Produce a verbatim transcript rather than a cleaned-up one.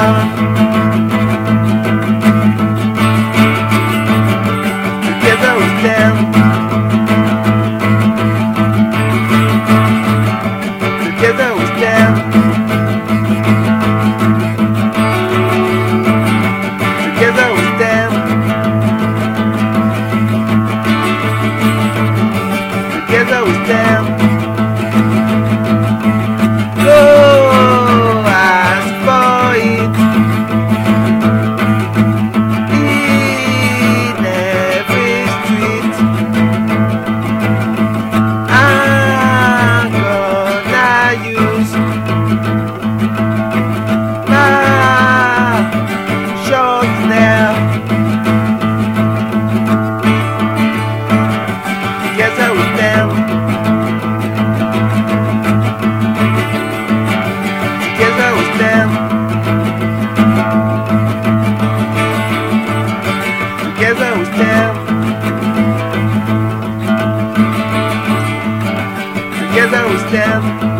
down. Together we stand. Together we stand. Together we stand. Together we stand. Go ask for it in every street. I'm gonna use my short nail. Together we stand. Together we stand. Together we stand. Together we stand.